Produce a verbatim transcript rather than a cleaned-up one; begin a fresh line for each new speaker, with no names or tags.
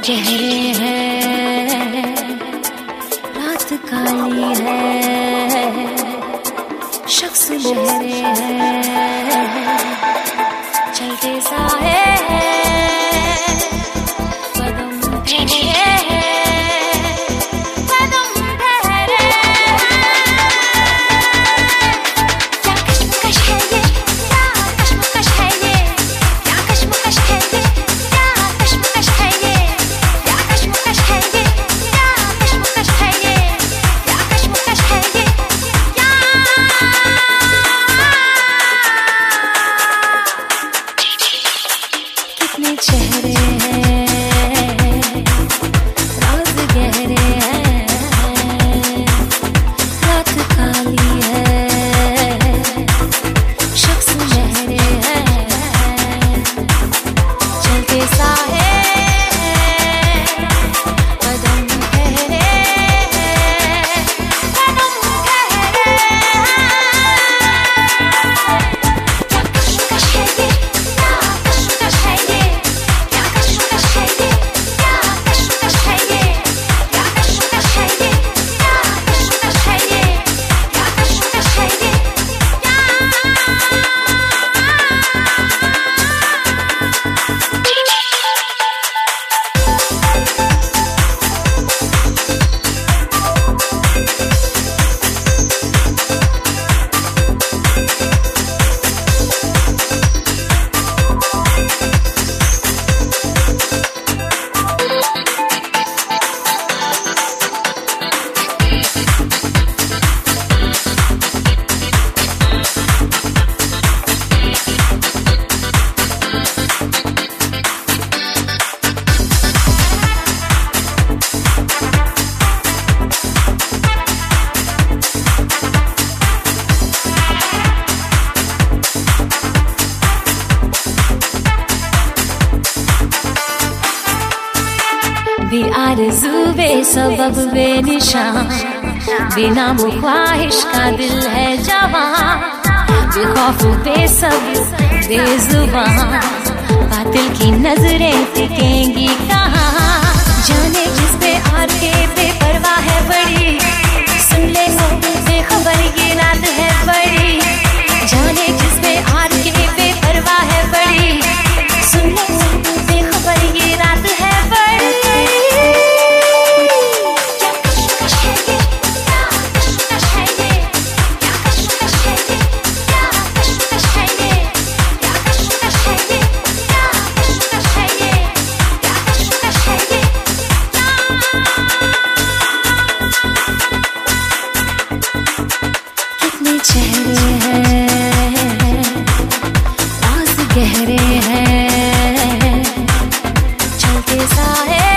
चेहरे हैं, रात काली है, शख्स लहरे हैं, चलते साए कदम ठहरे कदम ठहरे। क्या कश्मकश है ये, क्या कश्मकश है ये, क्या कश्मकश है ये, क्या कश्मकश है ये, क्या कश्मकश है ये, क्या कश्मकश है ये, क्या कश्मकश है ये, क्या। कितने चेहरे हैं, राज गहरे हैं, रात काली है, शख्स लहरे हैं, चलते साए कदम ठहरे कदम ठहरे। क्या कश्मकश है ये, क्या कश्मकश है ये, क्या कश्मकश है ये, क्या कश्मकश है ये, क्या कश्मकश है ये, क्या कश्मकश है ये, क्या कश्मकश है ये, क्या। बेआरज़ू बेसबब बेनिशान, बिना ख्वाहिश का दिल है जवां, बेखौफ बेसब्र बेजुबान, बातिल की नजरें टिकेंगी कहाँ। जाने किस पे आर के बेपरवाह है बड़ी, सुन ले हो बेखबर ये रात है बड़ी। जाने किस पे आर के बेपरवाह है बड़ी, सुन ले हो बेखबर ये रात है बड़ी। चेहरे हैं, राज गहरे हैं, चलते साए